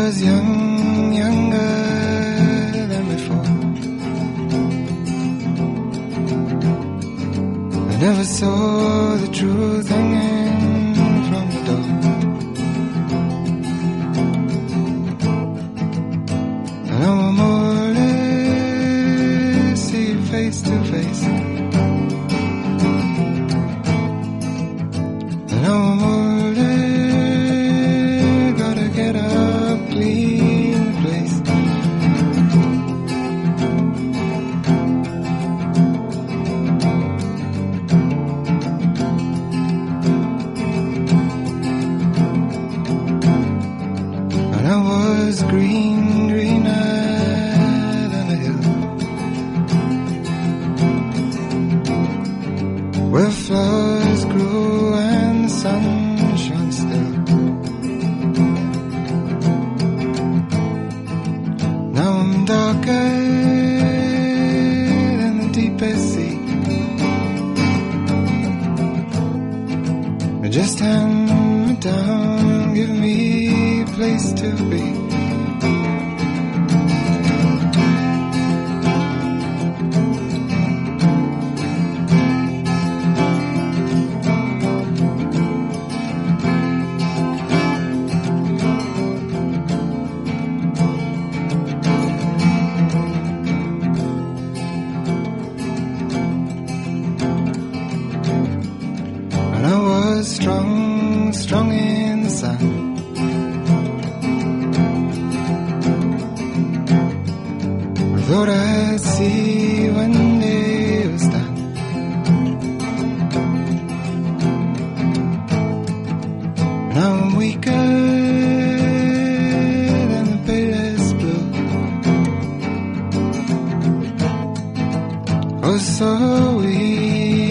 was young, younger than before. I never saw the truth hanging from the door. And now I'm older, see you face to face. And now I'm older, gotta get up, clean the place. And I was green, greener than a hill, where flowers grew and the sun shone still. Now I'm darker than the deepest sea. Just hand me down, give me a place to be. And I was strong, strong in the sun. I thought I'd see when day was done. Now I'm weaker than the palest blue. Oh, so weak.